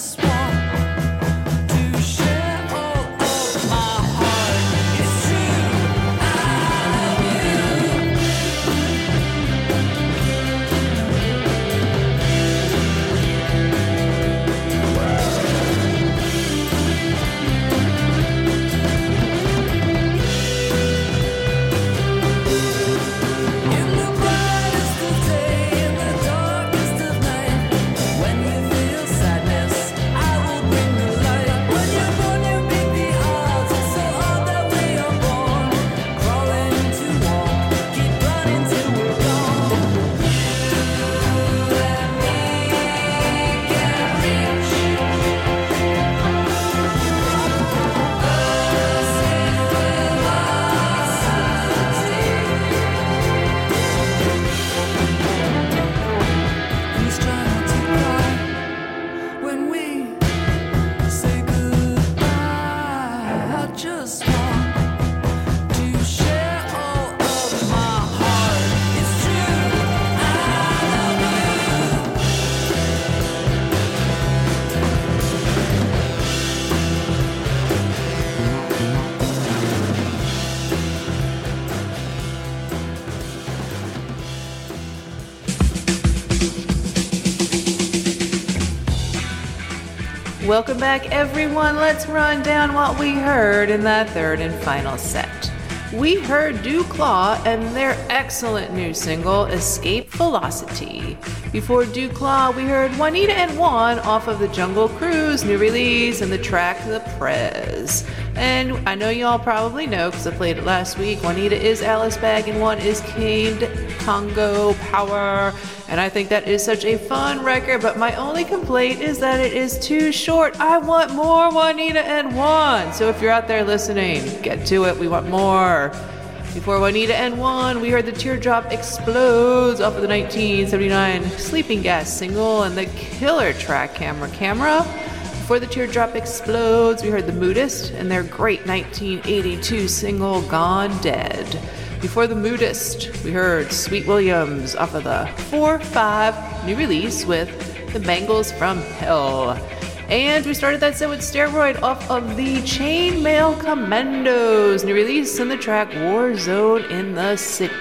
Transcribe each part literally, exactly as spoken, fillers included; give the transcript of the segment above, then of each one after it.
Welcome back, everyone. Let's run down what we heard in that third and final set. We heard Duclaw and their excellent new single, Escape Velocity. Before Duclaw, we heard Juanita and Juan off of the Jungle Cruise new release and the track The Prez. And I know y'all probably know, because I played it last week, Juanita is Alice Bag and Juan is Caned Congo Power. And I think that is such a fun record, but my only complaint is that it is too short. I want more Juanita and Juan. So if you're out there listening, get to it. We want more. Before Juanita and Juan, we heard The Teardrop Explodes off of the nineteen seventy-nine Sleeping Gas single and the killer track Camera Camera. Before The Teardrop Explodes, we heard The Moodist and their great nineteen eighty-two single Gone Dead. Before The Moodist, we heard Sweet Williams off of the four five new release with The Bangles from Hell. And we started that set with Steroid off of the Chainmail Commandos new release and the track War Zone in the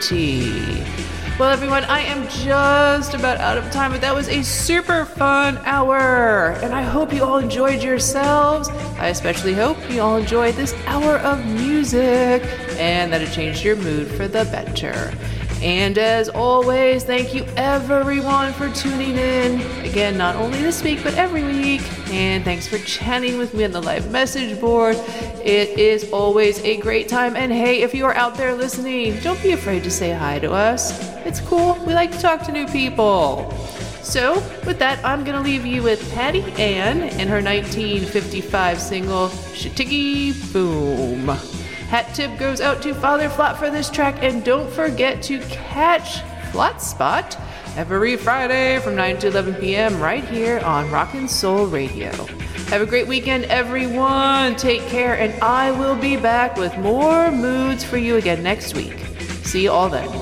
City. Well, everyone, I am just about out of time, but that was a super fun hour. And I hope you all enjoyed yourselves. I especially hope you all enjoyed this hour of music and that it changed your mood for the better. And as always, thank you everyone for tuning in. Again, not only this week, but every week. And thanks for chatting with me on the live message board. It is always a great time. And hey, if you are out there listening, don't be afraid to say hi to us. It's cool. We like to talk to new people. So with that, I'm going to leave you with Patty Ann and her nineteen fifty-five single, Shittiggy Boom. Hat tip goes out to Father Flop for this track, and don't forget to catch Flat Spot every Friday from nine to eleven p.m. right here on Rockin' Soul Radio. Have a great weekend, everyone. Take care, and I will be back with more moods for you again next week. See you all then.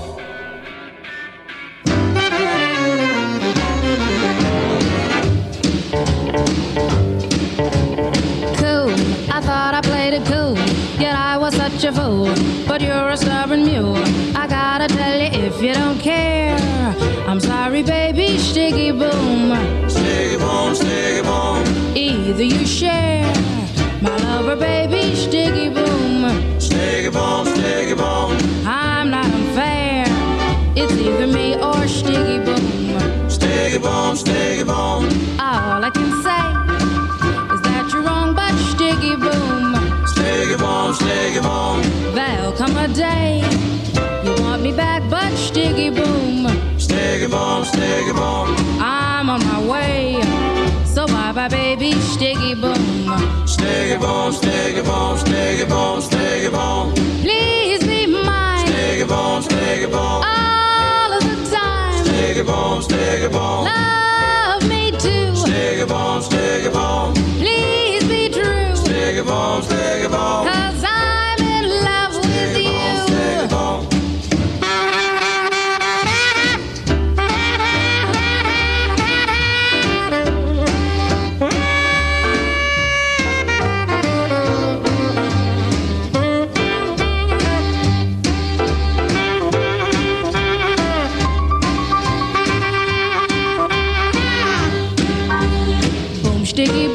Cool, I thought I played it cool. Yet I was such a fool, but you're a stubborn mule. I gotta tell you, if you don't care, I'm sorry, baby, sticky boom. Sticky boom, sticky boom. Either you share my lover, baby, sticky boom. Sticky boom, sticky boom. I'm not unfair, it's either me or sticky boom. Sticky boom, sticky boom. All I can say is that you're wrong, but sticky boom. Sticky boom, sticky boom. There'll come a day you want me back, but sticky boom. Sticky boom, sticky boom. I'm on my way, so bye bye, baby, sticky boom. Sticky boom, sticky boom, sticky boom, sticky boom. Please be mine, Sticky boom, sticky boom. all of the time. Sticky boom, sticky boom. Love me too. Sticky boom, sticky boom. Please be true. Sticky boom, sticky boom. Cause I'm in love with Sticky boom, sticky you. boom.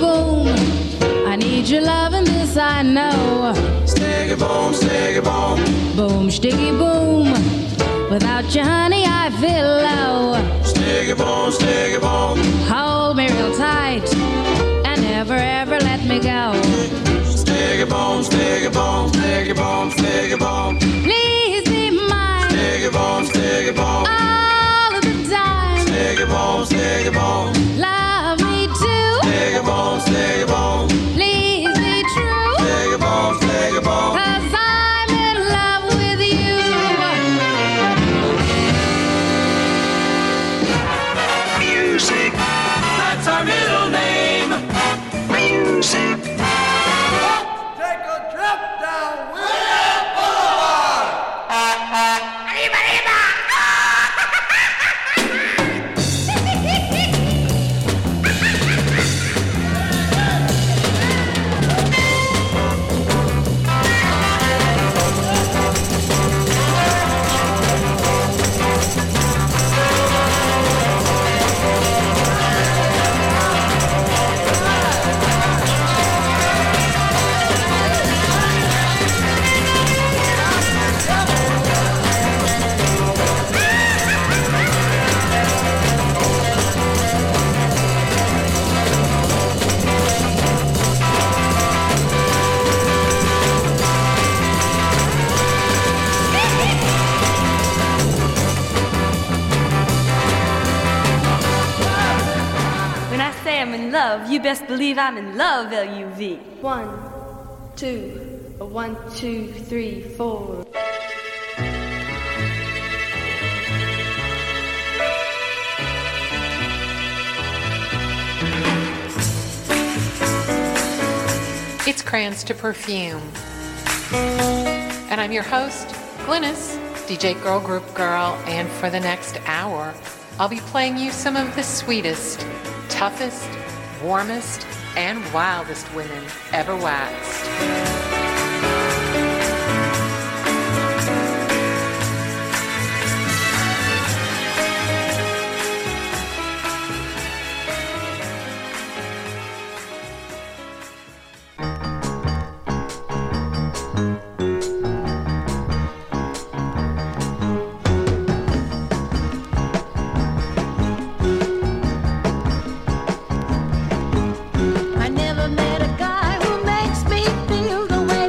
boom. I need your love and this I know. Sticky boom, sticky boom. Boom, sticky boom. Without you, honey, I feel low. Sticky boom, sticky boom. Hold me real tight and never ever let me go. Sticky boom, sticky boom, sticky boom, sticky boom. Please be mine. Sticky boom, sticky boom. All of the time. Sticky boom, sticky boom. Love me too. Sticky boom, sticky boom. Please be true. Sticky boom, sticky boom. Cause I'm in love with you. Music. That's our middle name. Music. Take a trip down William Boulevard. When I say I'm in love, you best believe I'm in love, L U V. One, two, a one, two, three, four. It's Crayons to Perfume. And I'm your host, Glynis, D J Girl Group Girl, and for the next hour, I'll be playing you some of the sweetest, toughest, warmest, and wildest women ever waxed. I never met a guy who makes me feel the way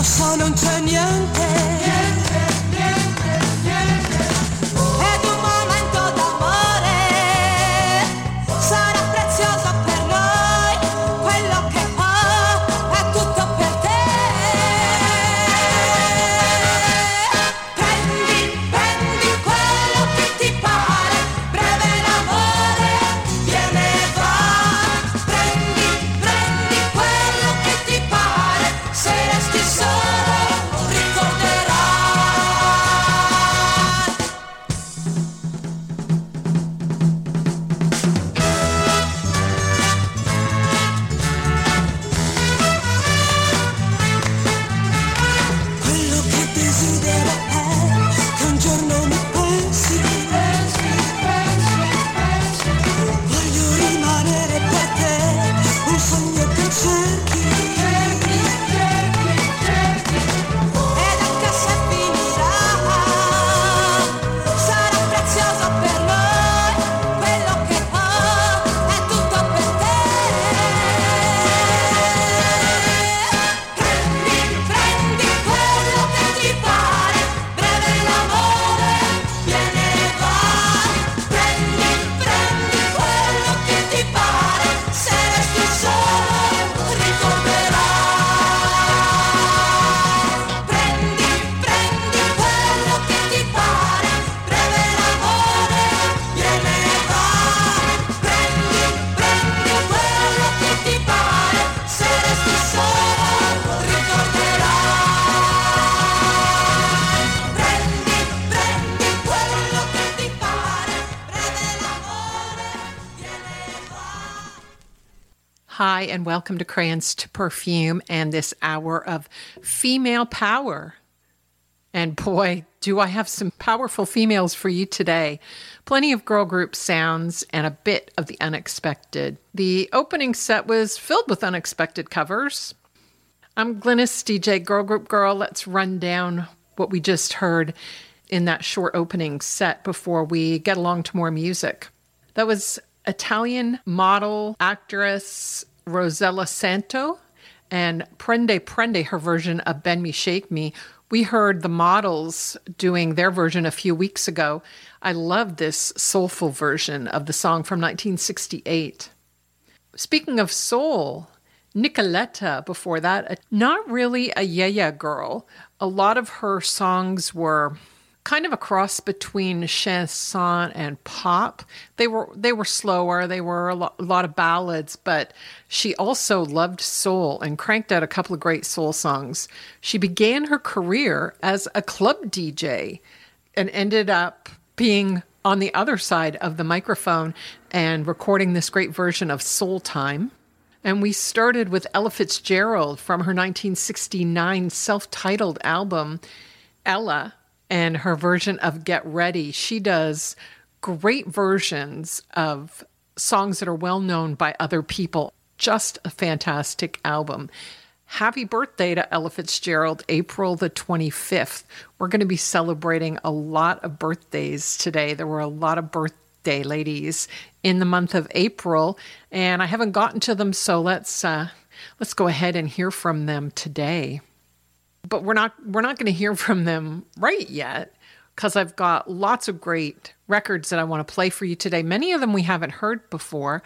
so non c'è niente, niente, niente, niente. Ed un momento d'amore sarà prezioso per noi, quello che ho è tutto per te. Prendi, prendi quello che ti pare, breve l'amore, viene e va. Prendi, prendi quello che ti pare, se resti solo ricorderai. Quello che desidero è che un giorno mi pensi, pensi, pensi, pensi. Voglio rimanere per te, un sogno che cerchi, cerchi, cerchi, cerchi. Ed anche se finirà, sarà prezioso per noi, quello che ho è tutto per te. Prendi, prendi quello che ti pare, breve l'amore, viene e va. Prendi, prendi quello che ti pare, se resti solo ricorderai. Prendi, prendi quello che ti pare, breve l'amore, viene e va. Prendi, prendi quello che ti pare, se resti solo ricorderai. Prendi, prendi quello che ti pare, breve l'amore, viene e va. Hi, and welcome to Crayons to Perfume and this hour of female power. And boy, do I have some powerful females for you today. Plenty of girl group sounds and a bit of the unexpected. The opening set was filled with unexpected covers. I'm Glynis, D J Girl Group Girl. Let's run down what we just heard in that short opening set before we get along to more music. That was Italian model actress Rosella Santo and Prende Prende, her version of Bend Me Shake Me. We heard the Models doing their version a few weeks ago. I love this soulful version of the song from nineteen sixty-eight. Speaking of soul, Nicoletta before that, not really a yeah-yeah girl. A lot of her songs were kind of a cross between chanson and pop. They were they were slower, they were a lot, a lot of ballads, but she also loved soul and cranked out a couple of great soul songs. She began her career as a club D J and ended up being on the other side of the microphone and recording this great version of Soul Time. And we started with Ella Fitzgerald from her nineteen sixty-nine self-titled album, Ella, and her version of Get Ready. She does great versions of songs that are well known by other people. Just a fantastic album. Happy birthday to Ella Fitzgerald, April the twenty-fifth. We're going to be celebrating a lot of birthdays today. There were a lot of birthday ladies in the month of April, and I haven't gotten to them, so let's uh, let's go ahead and hear from them today. But we're not we're not going to hear from them right yet, because I've got lots of great records that I want to play for you today. Many of them we haven't heard before.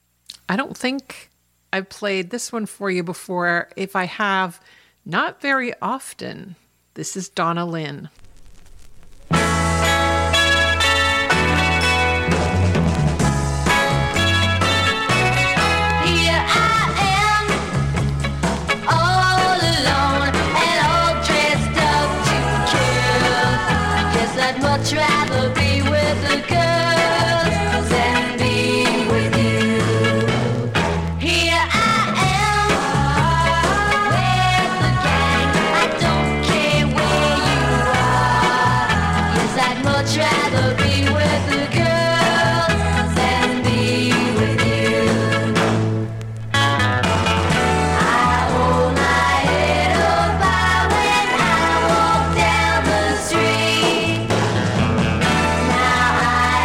I don't think I've played this one for you before. If I have, not very often. This is Donna Lynn. I'd much rather be with the girls than be with you. Here I am with the gang. I don't care where you are. Yes, I'd much rather be with the girls than be with you. I hold my head up high when I walk down the street. Now I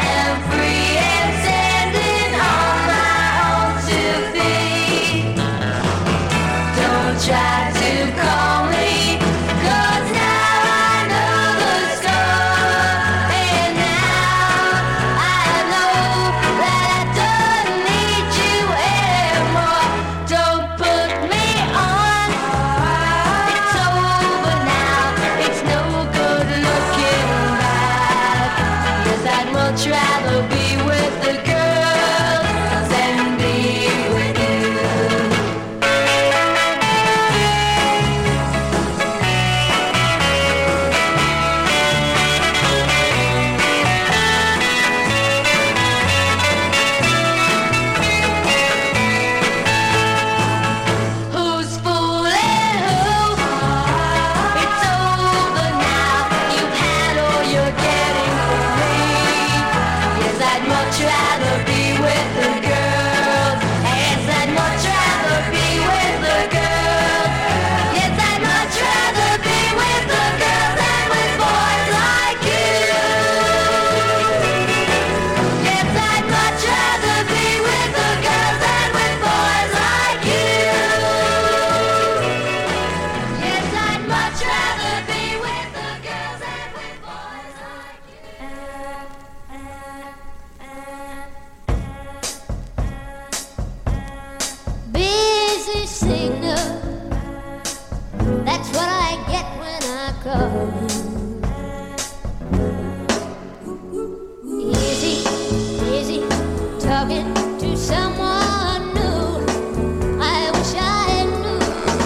That's what I get when I call. Easy, easy, talking to someone new. I wish I knew.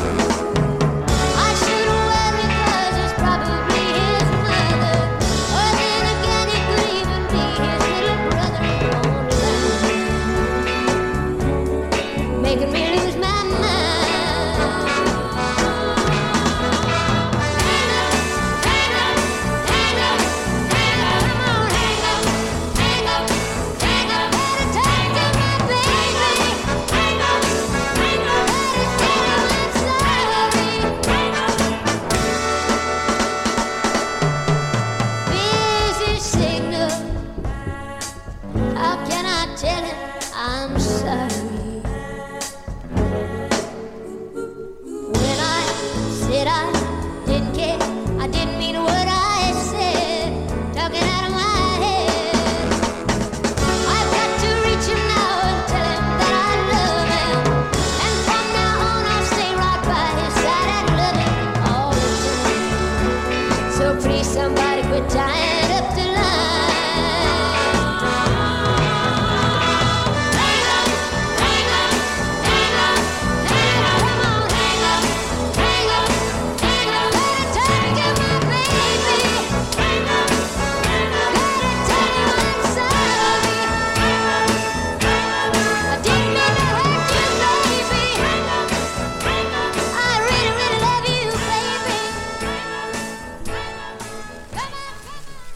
I should worry 'cause it's probably his mother. Or then again, it could even be his little brother online, making me lose my mind. Busy signal. How can I tell him I'm sorry? When I said I didn't care, I didn't mean what I said. Talking out of my head. I've got to reach him now and tell him that I love him. And from now on I'll stay right by his side and love him all the time. So please somebody quit tying up the line. Hang up, hang up, hang up, hang up. Come on, hang up, hang up, hang up. Gotta take him, my baby. Hang up, hang up. Gotta tell him I'm sorry. I didn't mean to hurt you, baby. I really, really love you, baby. Come on, come on.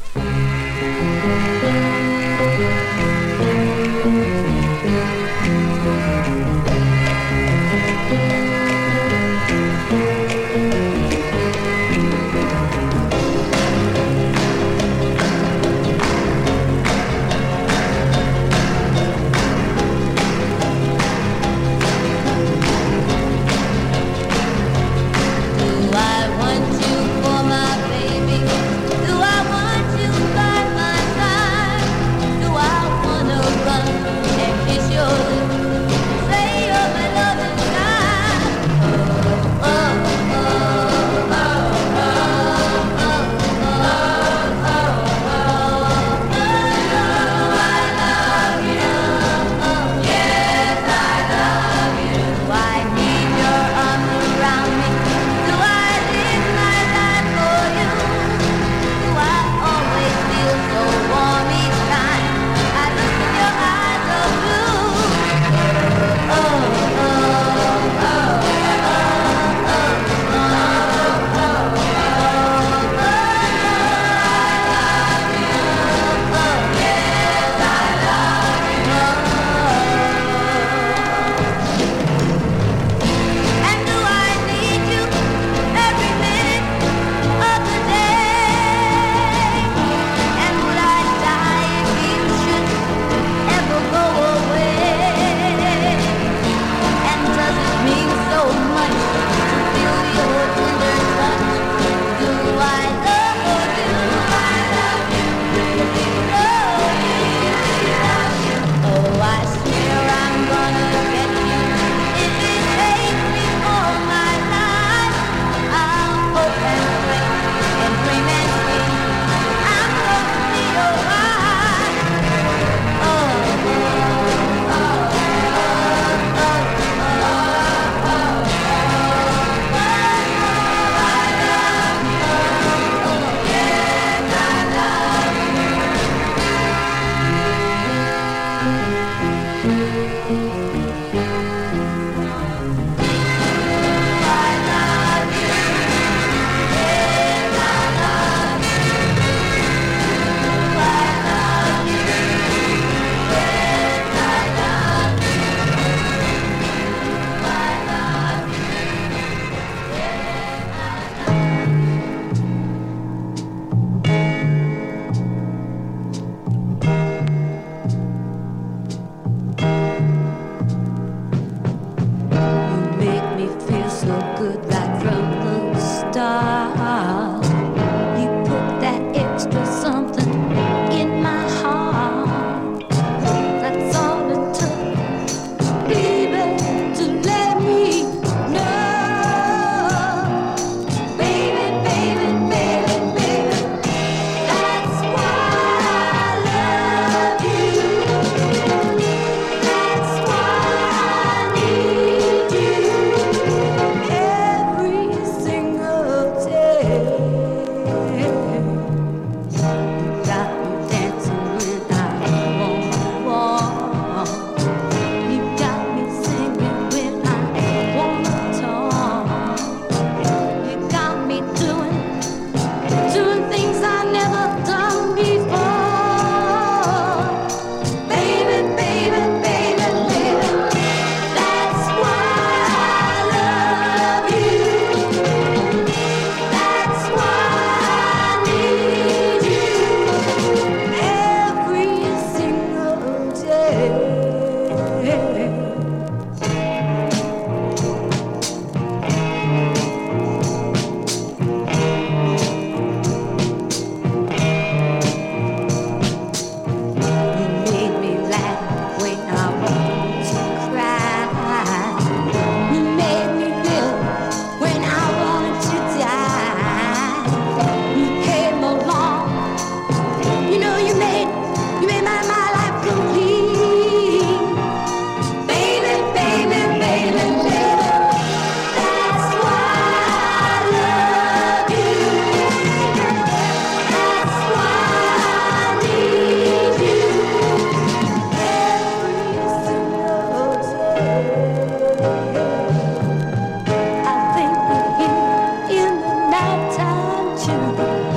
lifetime too.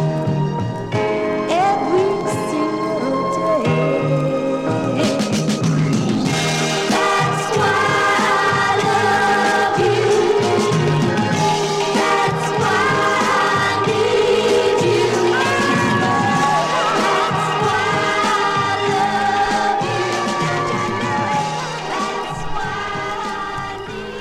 Every single day. That's why I love you. That's why I need you. That's why I love you. That's why I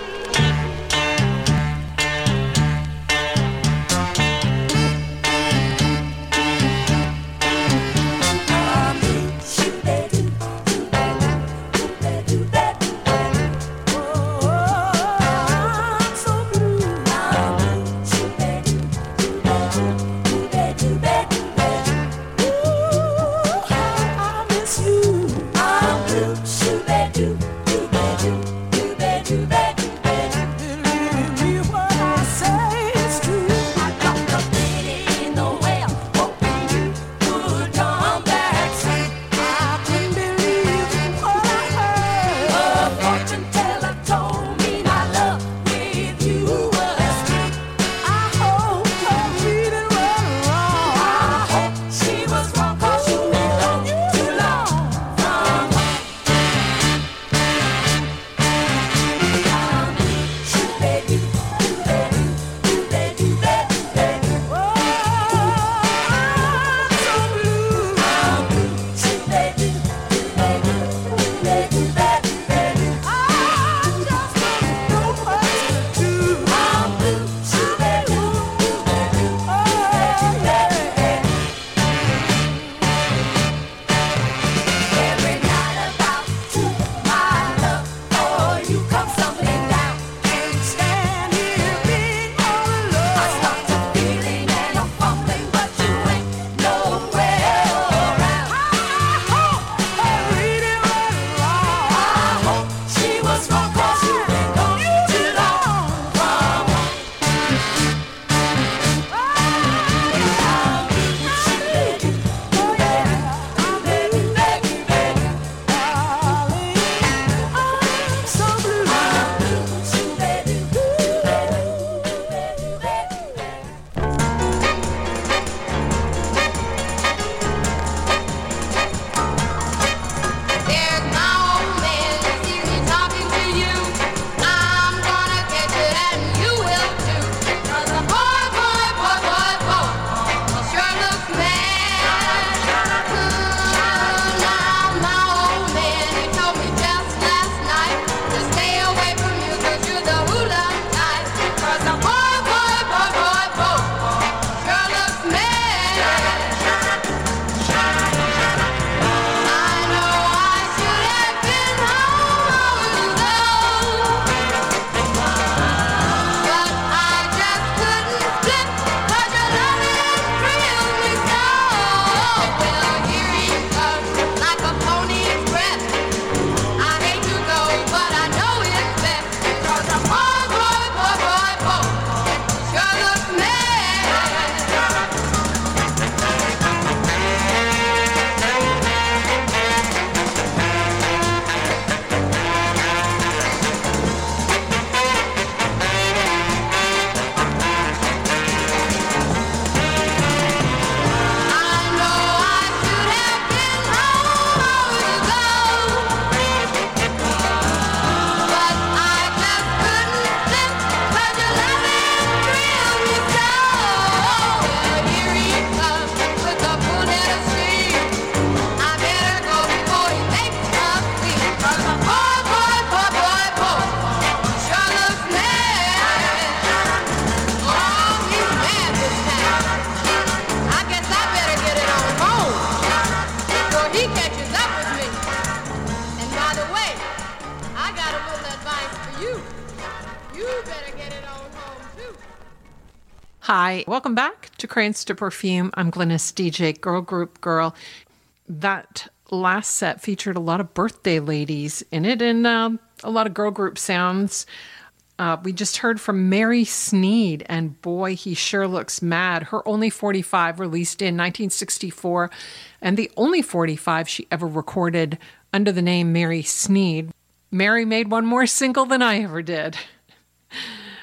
Hi, welcome back to Crayons to Perfume. I'm Glynis, D J, girl group girl. That last set featured a lot of birthday ladies in it and uh, a lot of girl group sounds. Uh, we just heard from Mary Sneed, and boy, he sure looks mad. Her Only forty-five, released in nineteen sixty-four, and the only forty-five she ever recorded under the name Mary Sneed. Mary made one more single than I ever did.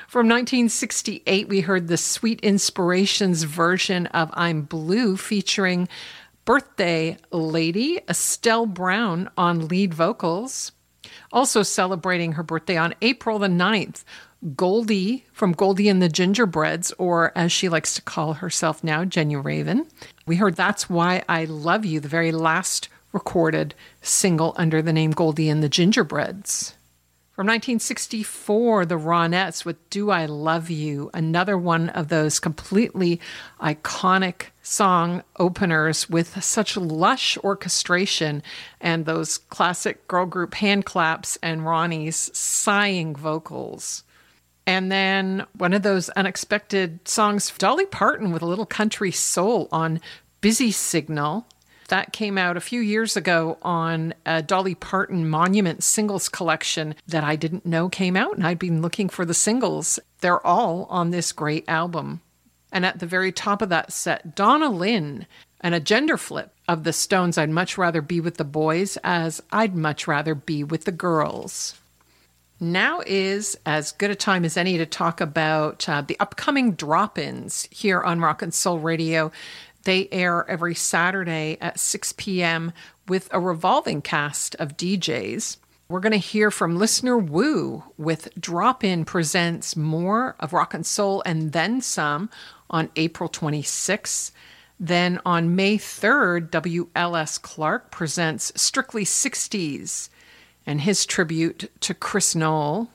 From nineteen sixty-eight, we heard the Sweet Inspirations version of I'm Blue featuring birthday lady Estelle Brown on lead vocals. Also celebrating her birthday on April the ninth, Goldie from Goldie and the Gingerbreads, or as she likes to call herself now, Genya Raven. We heard That's Why I Love You, the very last recorded single under the name Goldie and the Gingerbreads. From nineteen sixty-four, the Ronettes with Do I Love You, another one of those completely iconic song openers with such lush orchestration and those classic girl group hand claps and Ronnie's sighing vocals. And then one of those unexpected songs, Dolly Parton with a little country soul on Busy Signal. That came out a few years ago on a Dolly Parton Monument singles collection that I didn't know came out, and I'd been looking for the singles. They're all on this great album. And at the very top of that set, Donna Lynn, and a gender flip of the Stones' I'd Much Rather Be With the Boys as I'd Much Rather Be With the Girls. Now is as good a time as any to talk about uh, the upcoming drop-ins here on Rock and Soul Radio. They air every Saturday at six p.m. with a revolving cast of D Js. We're going to hear from Listener Woo with Drop In Presents More of Rock and Soul and Then Some on April twenty-sixth. Then on May third, W L S Clark presents Strictly sixties and his tribute to Chris Knoll.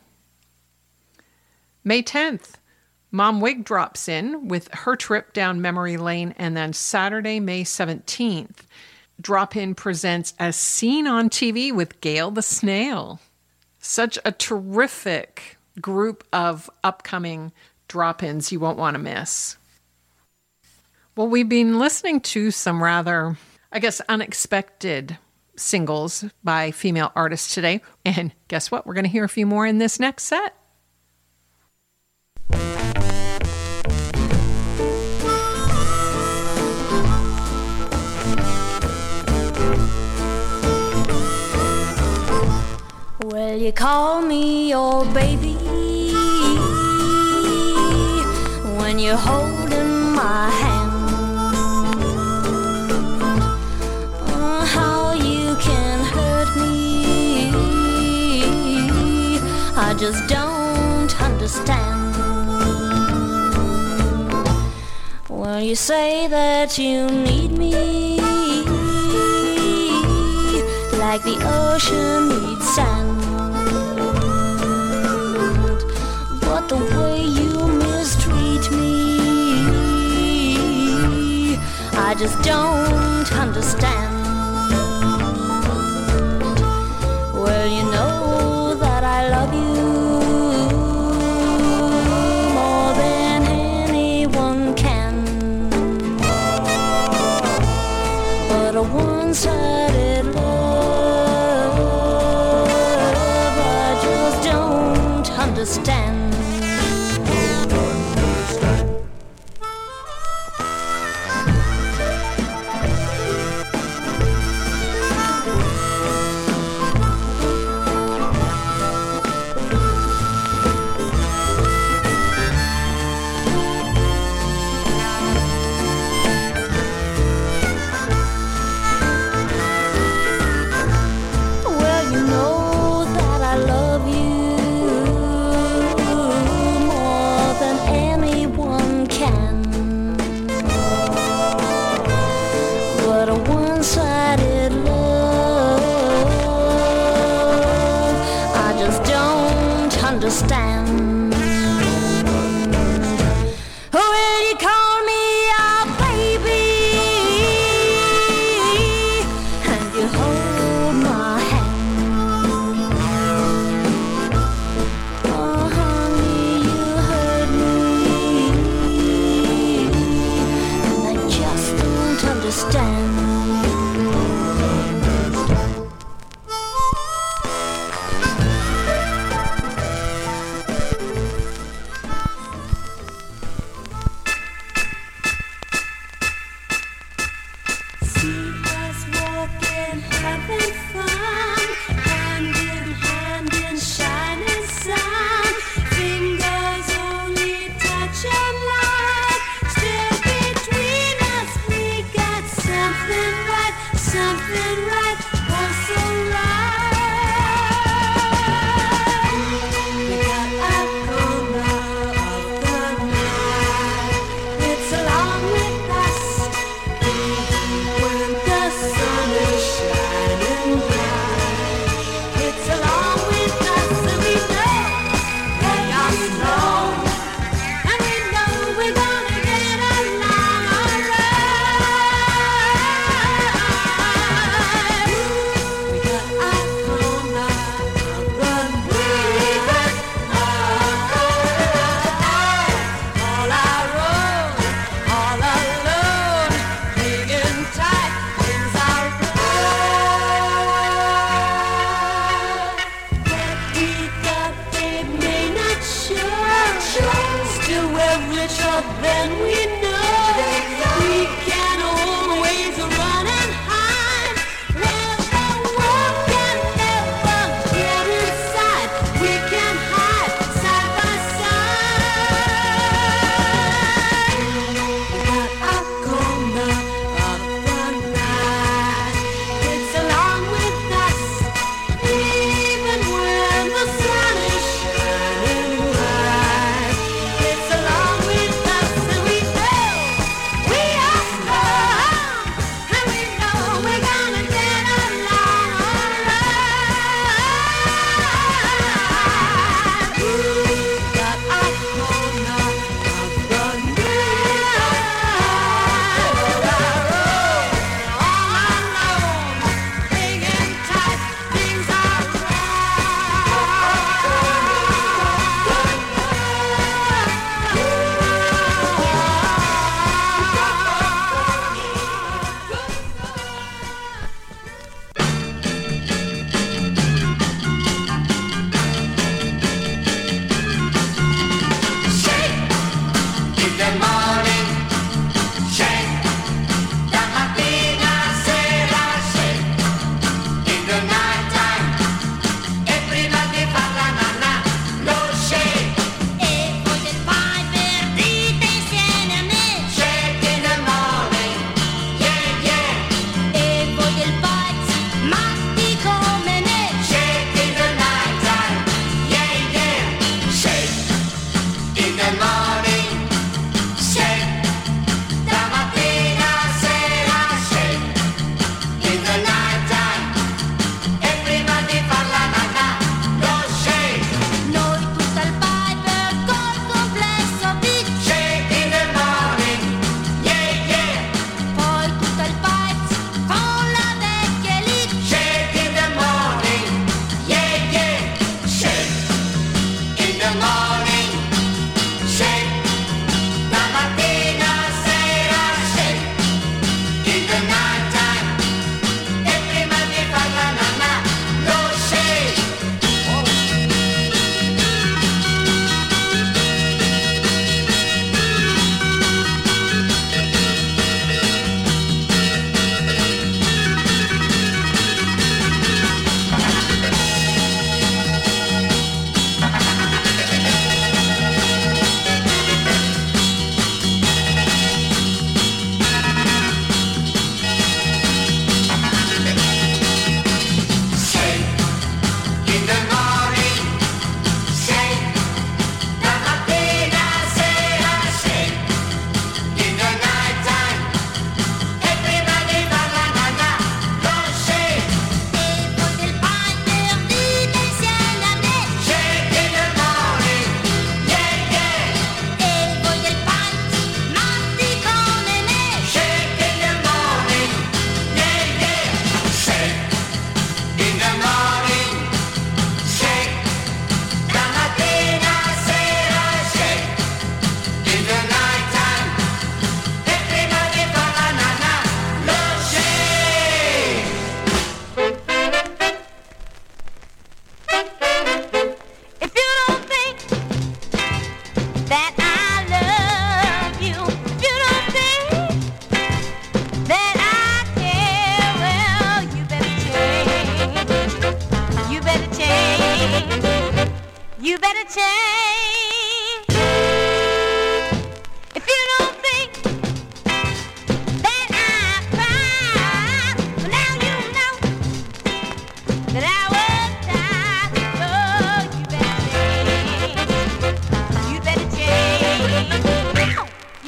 May tenth, Mom Wig drops in with her trip down memory lane, and then Saturday, May seventeenth, Drop In presents As Seen on T V with Gail the Snail. Such a terrific group of upcoming drop-ins you won't want to miss. Well, we've been listening to some rather, I guess, unexpected singles by female artists today, and guess what? We're going to hear a few more in this next set. Well, you call me your baby when you're holding my hand. Oh, how you can hurt me, I just don't understand. Well, you say that you need me like the ocean needs sand. But the way you mistreat me, I just don't understand. Well, you know that I love you more than anyone can. But a one-sided love I just don't understand. Understand. Will you call me your baby and you hold my hand? Oh honey, you hurt me and I just don't understand. Hand in hand in shining sun, fingers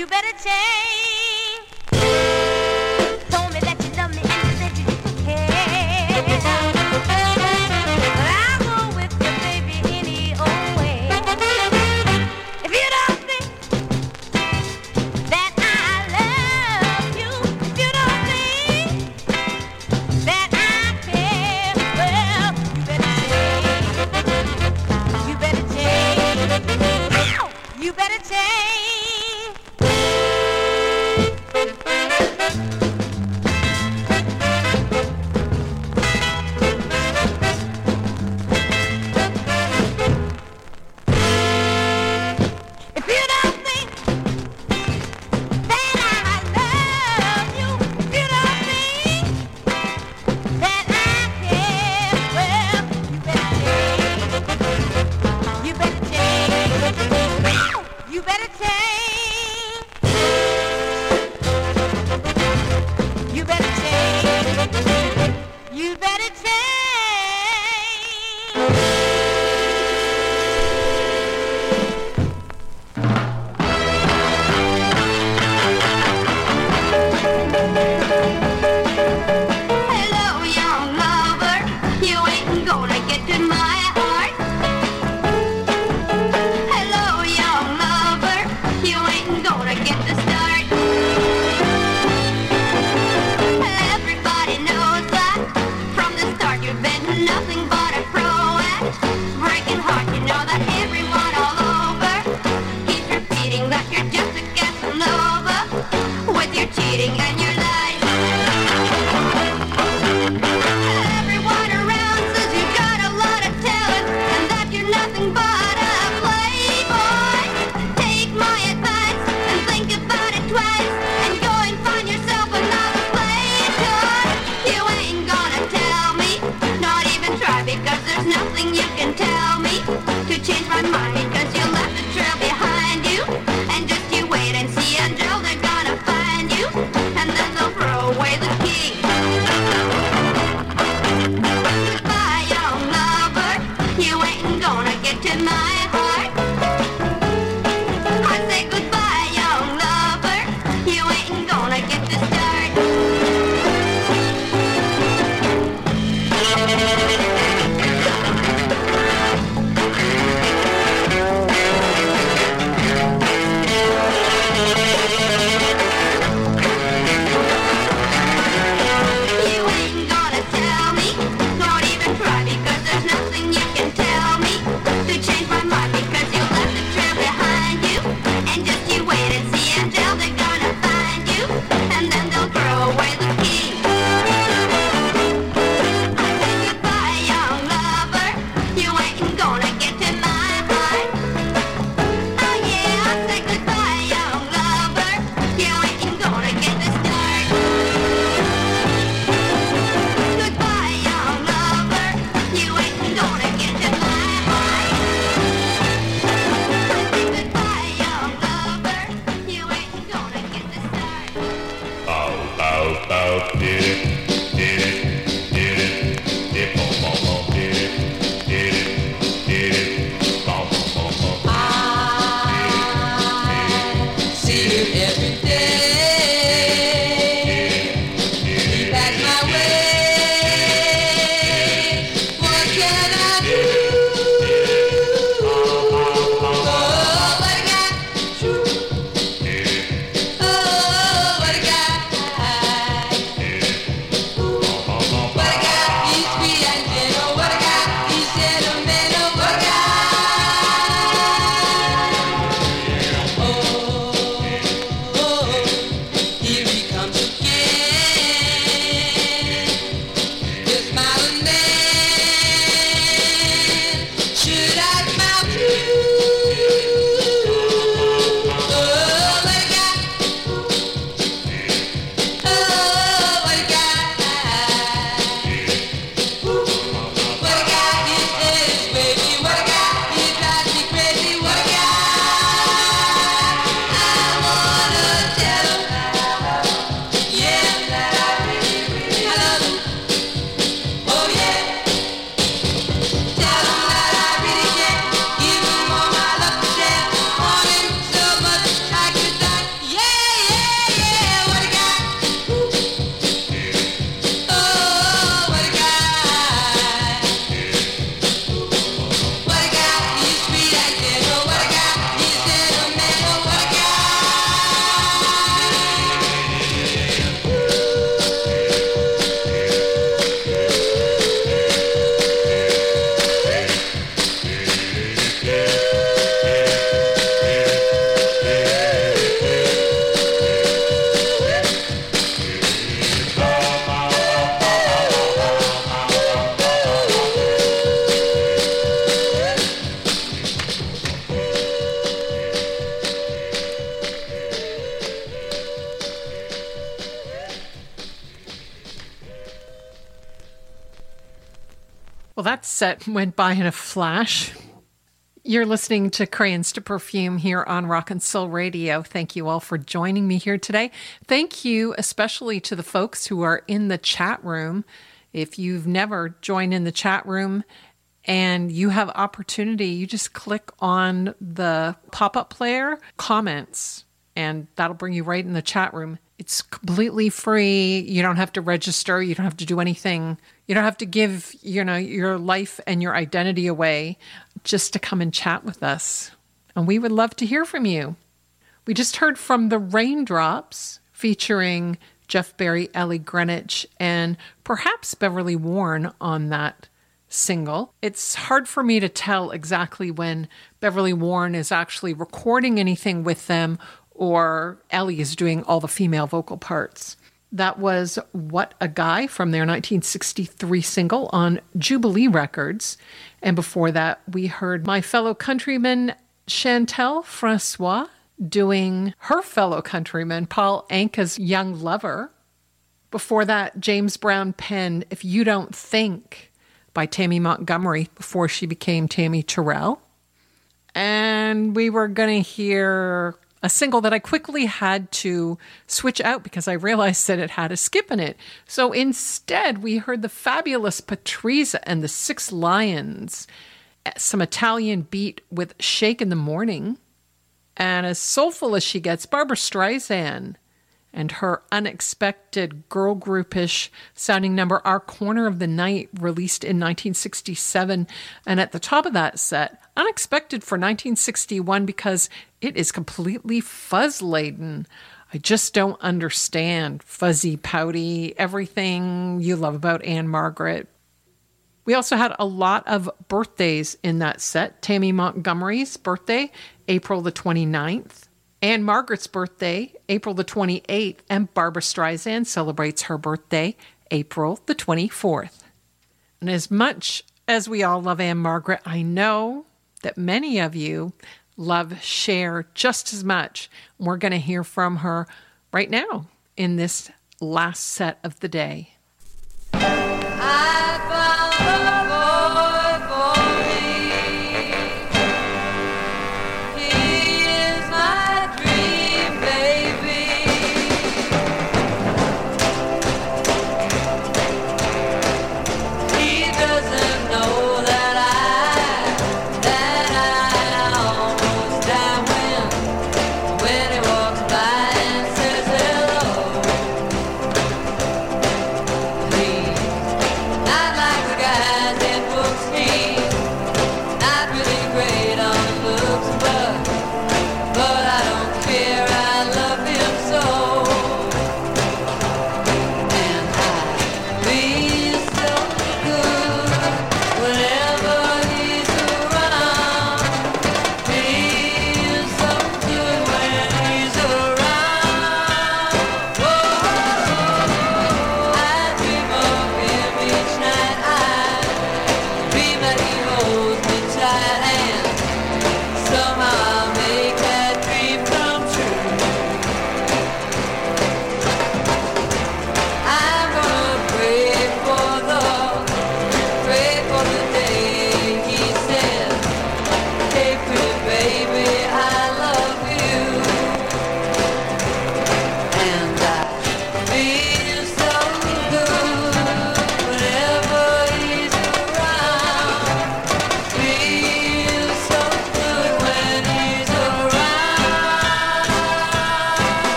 you better change. Told me that you love me and you said you didn't care. But I'll go with you, baby, any old way. If you don't think that I love you, if you don't think that I care, well, you better change. You better change. You better change. If you don't think that I love you, if you don't think that I care, well, you better change. You better change. You better change. You better change. You better change. Hello, young lover. You ain't gonna get to my heart. Hello, young lover. You ain't gonna get the start. Everybody knows that from the start you've been nothing but a pro at breaking heart. You know that everyone all over keeps repeating that you're just a Casanova with your cheating and your lies. Everyone around says you got a lot of talent and that you're nothing but a playboy. Take my advice and think about it twice and go and find yourself another playboy. You ain't gonna tell me, not even try, because there's nothing you can tell me to change my mind, because you left the trail behind you. And just you wait and see until they're gonna find you, and then they'll throw away the key. Goodbye, young lover. You ain't gonna get to my heart. I say goodbye, young lover. You ain't gonna get to start. You ain't gonna tell me, not even try, because there's nothing you can tell me to change my mind, because you left the trail behind you. And just you wait and see until they're gonna find you, and then they'll throw away the key. I say goodbye, young lover. You ain't gonna get to my heart. Oh yeah, I say goodbye, young lover. You ain't gonna get the start. Goodbye, young lover. You ain't gonna get to my heart. I say goodbye, young lover. You ain't gonna get the start. Bow, bow, bow, did it, did it, did it, did boom, boom, boom, did it, did it, did it, boom, boom, boom, boom. See you every day. Keep at my way. What can I do? Oh, what a guy. Oh, what a guy. Well, that set went by in a flash. You're listening to Crayons to Perfume here on Rock and Soul Radio. Thank you all for joining me here today. Thank you especially to the folks who are in the chat room. If you've never joined in the chat room and you have opportunity, you just click on the pop-up player, comments, and that'll bring you right in the chat room. It's completely free. You don't have to register. You don't have to do anything. You don't have to give, you know, your life and your identity away just to come and chat with us. And we would love to hear from you. We just heard from The Raindrops featuring Jeff Berry, Ellie Greenwich, and perhaps Beverly Warren on that single. It's hard for me to tell exactly when Beverly Warren is actually recording anything with them or Ellie is doing all the female vocal parts. That was What a Guy from their nineteen sixty-three single on Jubilee Records. And before that, we heard my fellow countryman Chantel Francois doing her fellow countryman Paul Anka's Young Lover. Before that, James Brown penned If You Don't Think by Tammy Montgomery before she became Tammy Terrell. And we were going to hear a single that I quickly had to switch out because I realized that it had a skip in it. So instead, we heard the fabulous Patriza and the Six Lions, some Italian beat with Shake in the Morning, and as soulful as she gets, Barbra Streisand and her unexpected girl groupish sounding number, Our Corner of the Night, released in nineteen sixty-seven. And at the top of that set, unexpected for nineteen sixty-one because it is completely fuzz-laden. I just don't understand. Fuzzy, pouty, everything you love about Anne Margaret. We also had a lot of birthdays in that set. Tammy Montgomery's birthday, April the twenty-ninth. Anne Margaret's birthday, April the twenty-eighth. And Barbra Streisand celebrates her birthday, April the twenty-fourth. And as much as we all love Anne Margaret, I know that many of you love Cher just as much. We're going to hear from her right now in this last set of the day. I found a boy for me. He is my dream baby. He doesn't know that I, that I almost die when, when he walks by and says hello. Please, not like the guy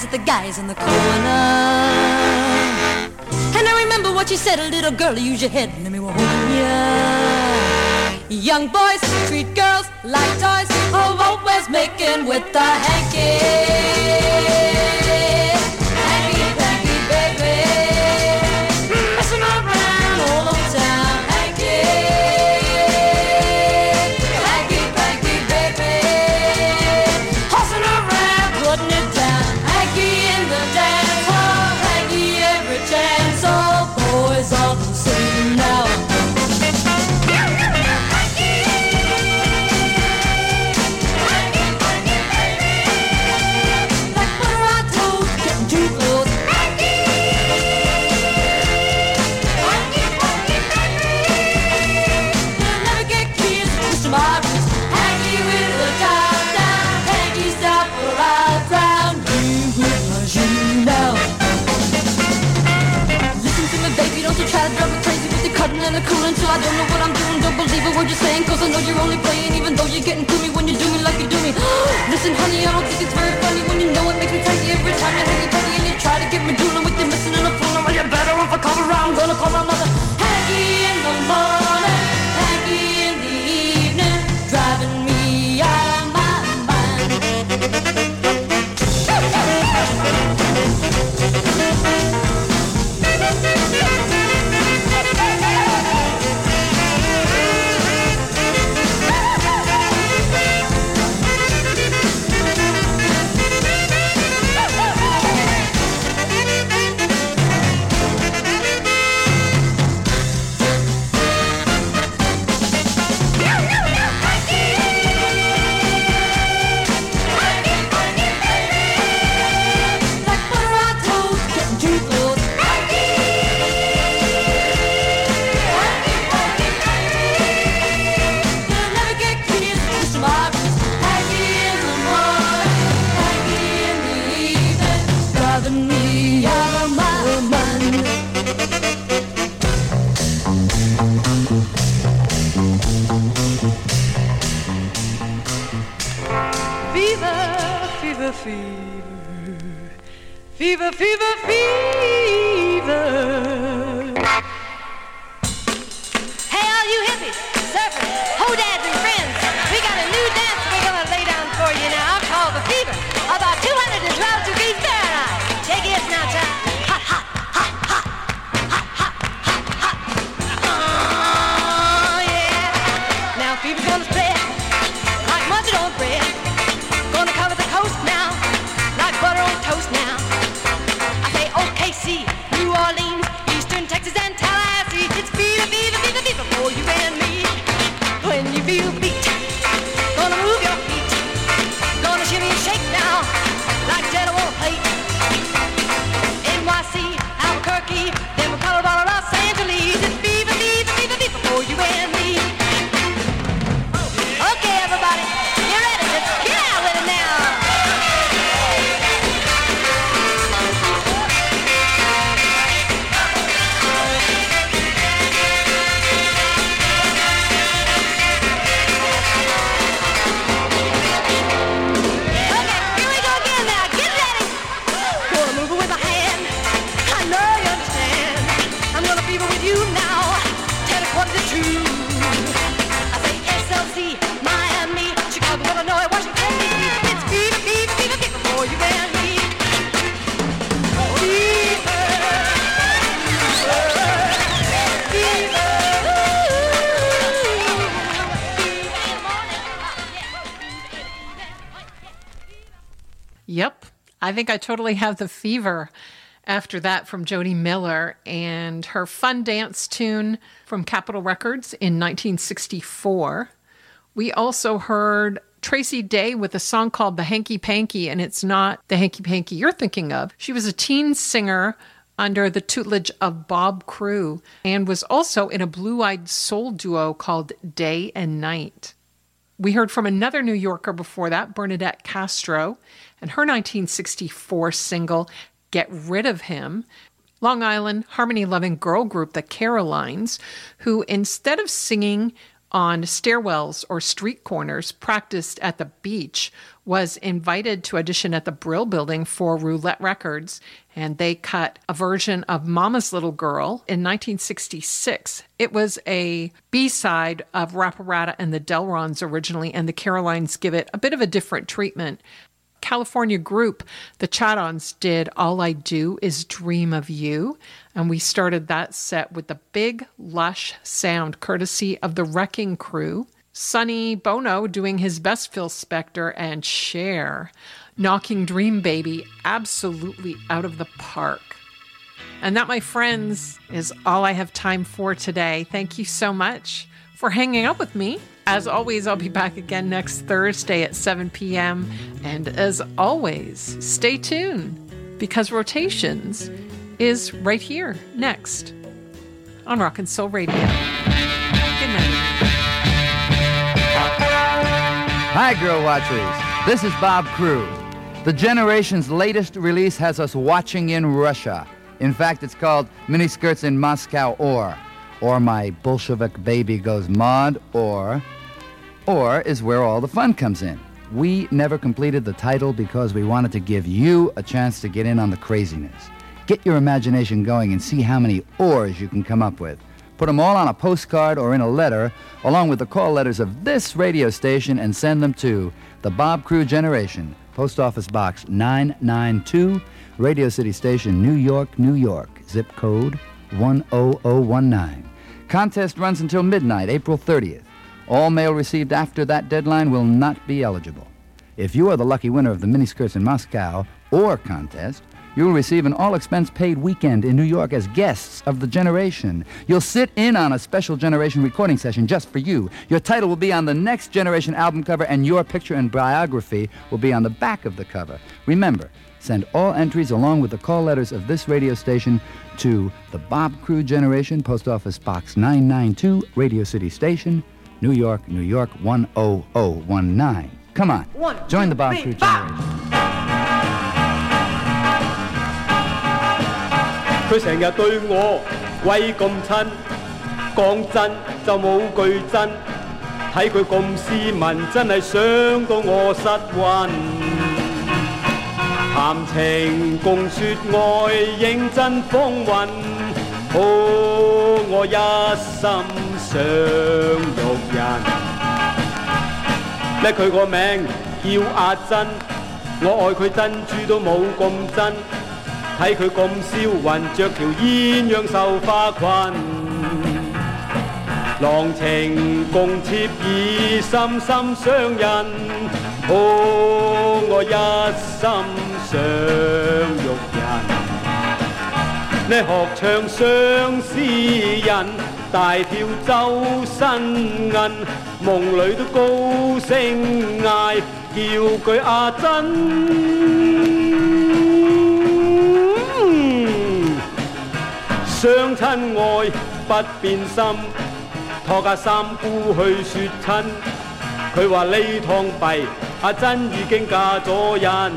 with the guys in the corner. And I remember what you said, a little girl, use your head, let me warn ya. Young boys treat girls like toys, oh, always making with the hanky. Hanky, hanky, baby. Messing around all over town, hanky. Hanky, hanky, baby. Horsing around, putting it down. Hanky in the dance hall, hanky every chance. All boys all the same now. And a coolin' till I don't know what I'm doing. Don't believe a word you're saying, cause I know you're only playing. Even though you're getting to me when you do me like you do me. Listen honey, I don't think it's very funny when you know it makes me crazy every time you hang petty and you try to get me drooling with you missing in a phone. Well, you better if I come around, gonna call my mother. Hanky in the morning, hanky in the evening, driving me out of my mind. Fever, fever, fever. Hey, all you hippies, surfers, ho-dads, and friends, we got a new dance we're gonna lay down for you now called the Fever. About two hundred is twelve degrees Fahrenheit. Take it now, child. Hot, hot, hot, hot. Hot, hot, hot, hot. Oh, yeah. Now fever's gonna spread like mustard on bread. Gonna cover the coast now like butter on toast now. O K C, New Orleans, Eastern Texas, and Tallahassee. It's fever, fever, fever, fever for you and me. When you feel the beat, gonna move your feet, gonna shimmy and shake now, like Jetta on a plate. N Y C, Albuquerque, Denver, Colorado, Los Angeles. It's fever, fever, fever, fever for you and me. Okay, everybody, you ready? Let's get out with it now. Yep, I think I totally have the fever after that from Jody Miller and her fun dance tune from Capitol Records in nineteen sixty-four. We also heard Tracy Day with a song called The Hanky Panky, and it's not the Hanky Panky you're thinking of. She was a teen singer under the tutelage of Bob Crewe and was also in a blue-eyed soul duo called Day and Night. We heard from another New Yorker before that, Bernadette Castro, and her nineteen sixty-four single, Get Rid of Him. Long Island harmony-loving girl group, the Carolines, who instead of singing on stairwells or street corners, practiced at the beach, was invited to audition at the Brill Building for Roulette Records, and they cut a version of Mama's Little Girl in nineteen sixty-six. It was a B-side of Rapparata and the Delrons originally, and the Carolines give it a bit of a different treatment. California group, the Chat-Ons, did All I Do Is Dream of You, and we started that set with the big, lush sound courtesy of the Wrecking Crew. Sonny Bono doing his best Phil Spector, and Cher knocking Dream Baby absolutely out of the park. And that, my friends, is all I have time for today. Thank you so much for hanging out with me. As always, I'll be back again next Thursday at seven p.m. And as always, stay tuned, because Rotations is right here next on Rock and Soul Radio. Good night. Hi, Girl Watchers. This is Bob Crew. The Generation's latest release has us watching in Russia. In fact, it's called Miniskirts in Moscow, or, or My Bolshevik Baby Goes Mod, or... Or is where all the fun comes in. We never completed the title because we wanted to give you a chance to get in on the craziness. Get your imagination going and see how many ors you can come up with. Put them all on a postcard or in a letter, along with the call letters of this radio station, and send them to the Bob Crew Generation, Post Office Box nine nine two, Radio City Station, New York, New York, zip code one oh oh one nine. Contest runs until midnight, April thirtieth. All mail received after that deadline will not be eligible. If you are the lucky winner of the Miniskirts in Moscow or contest, you will receive an all-expense-paid weekend in New York as guests of the Generation. You'll sit in on a special Generation recording session just for you. Your title will be on the next Generation album cover, and your picture and biography will be on the back of the cover. Remember, send all entries along with the call letters of this radio station to the Bob Crew Generation, Post Office Box nine nine two, Radio City Station, New York, New York, one oh oh one nine. Come on, One, join two, the Bob three, Crew five. Generation. 佢成日對我鬼咁親，講真就冇句真，睇佢咁斯文，真係傷到我失魂。談情共説愛，認真風雲，好我一心想育人。咧佢個名叫阿珍，我愛佢珍珠都冇咁真。睇佢咁銷魂，着條鴛鴦繡花裙，郎情共妾意，深深相印。哦，我一心想育人，呢學唱相思人，大跳周身銀，夢裏都高聲嗌，叫佢阿珍。相親愛不變心，託阿三姑去説親，佢話呢趟弊，阿珍已經嫁咗人，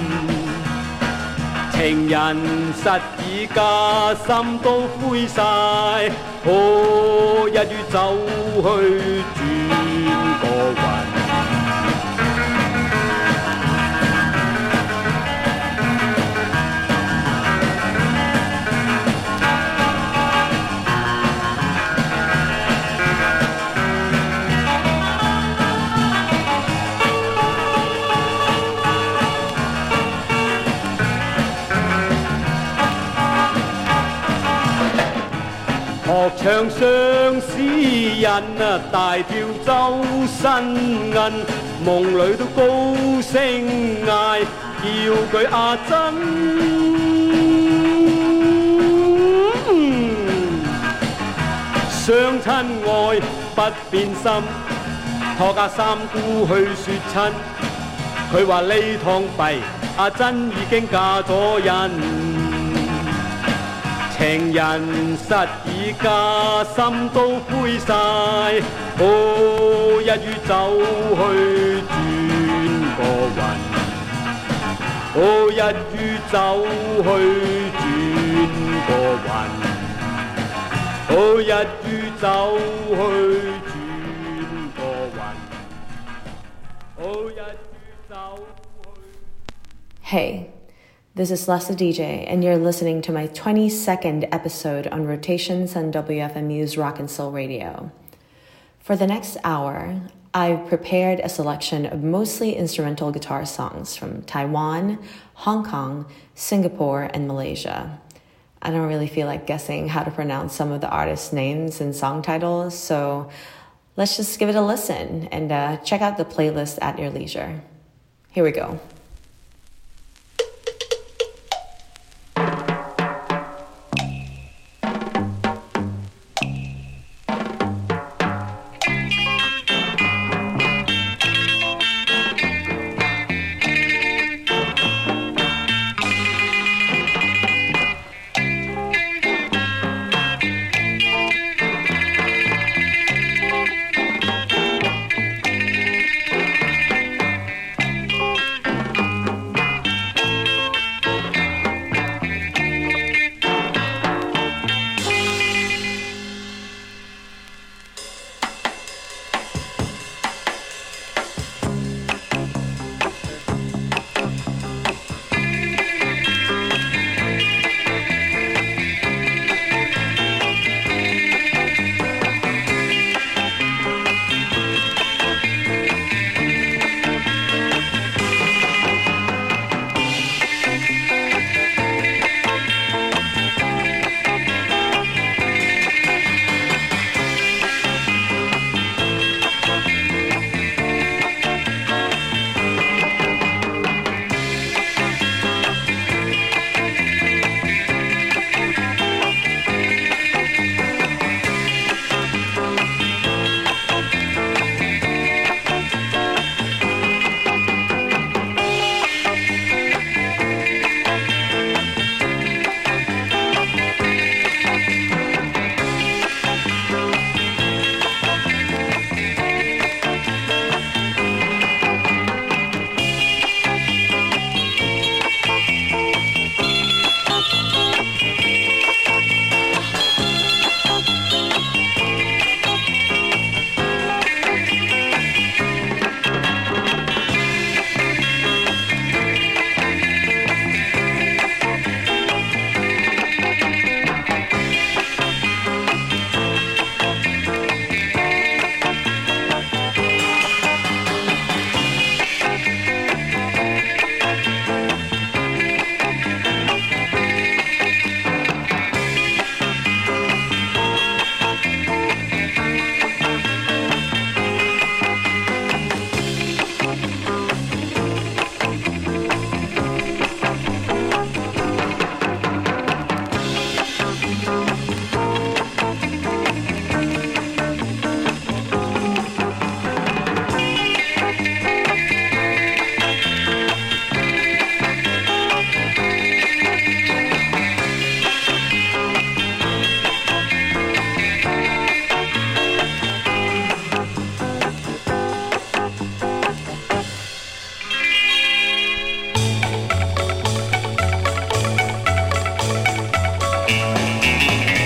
情人實已嫁，心都灰晒，好一於走去轉個雲。學唱相思人啊，大跳周身銀，夢裏都高聲嗌，叫佢阿珍。相親愛不變心，託阿三姑去説親，佢話呢趟弊，阿珍已經嫁咗人。情人實已嫁，心都灰晒，好一於走去轉個雲，好一於走去轉個雲，好一於走去轉。 Hey, this is Lessa D J, and you're listening to my twenty-second episode on Rotations on W F M U's Rock and Soul Radio. For the next hour, I've prepared a selection of mostly instrumental guitar songs from Taiwan, Hong Kong, Singapore, and Malaysia. I don't really feel like guessing how to pronounce some of the artists' names and song titles, so let's just give it a listen and uh, check out the playlist at your leisure. Here we go.